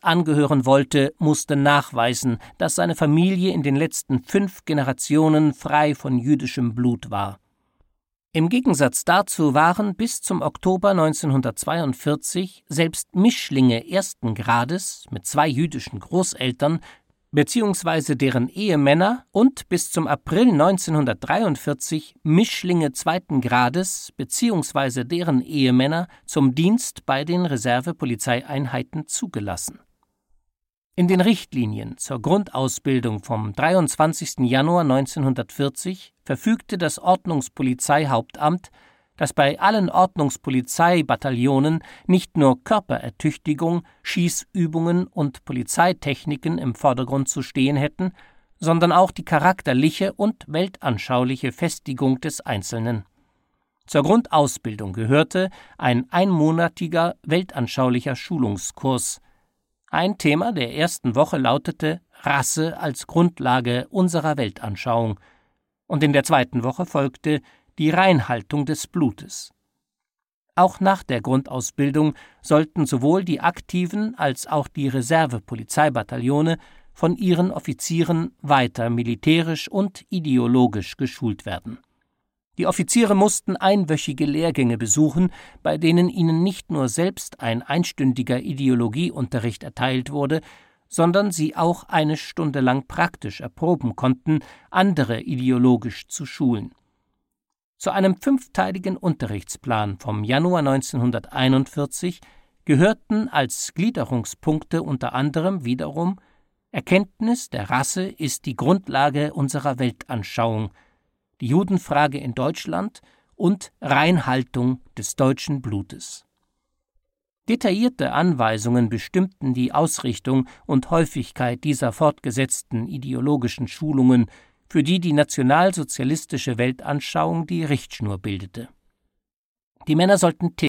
angehören wollte, musste nachweisen, dass seine Familie in den letzten 5 Generationen frei von jüdischem Blut war. Im Gegensatz dazu waren bis zum Oktober 1942 selbst Mischlinge ersten Grades mit 2 jüdischen Großeltern bzw. deren Ehemänner und bis zum April 1943 Mischlinge zweiten Grades bzw. deren Ehemänner zum Dienst bei den Reservepolizeieinheiten zugelassen. In den Richtlinien zur Grundausbildung vom 23. Januar 1940 verfügte das Ordnungspolizeihauptamt, dass bei allen Ordnungspolizeibataillonen nicht nur Körperertüchtigung, Schießübungen und Polizeitechniken im Vordergrund zu stehen hätten, sondern auch die charakterliche und weltanschauliche Festigung des Einzelnen. Zur Grundausbildung gehörte ein einmonatiger weltanschaulicher Schulungskurs. Ein Thema der ersten Woche lautete »Rasse als Grundlage unserer Weltanschauung« und in der zweiten Woche folgte die Reinhaltung des Blutes. Auch nach der Grundausbildung sollten sowohl die aktiven als auch die Reservepolizeibataillone von ihren Offizieren weiter militärisch und ideologisch geschult werden. Die Offiziere mussten einwöchige Lehrgänge besuchen, bei denen ihnen nicht nur selbst ein einstündiger Ideologieunterricht erteilt wurde, sondern sie auch eine Stunde lang praktisch erproben konnten, andere ideologisch zu schulen. Zu einem 5-teiligen Unterrichtsplan vom Januar 1941 gehörten als Gliederungspunkte unter anderem wiederum Erkenntnis der Rasse ist die Grundlage unserer Weltanschauung, die Judenfrage in Deutschland und Reinhaltung des deutschen Blutes. Detaillierte Anweisungen bestimmten die Ausrichtung und Häufigkeit dieser fortgesetzten ideologischen Schulungen, für die die nationalsozialistische Weltanschauung die Richtschnur bildete. Die Männer sollten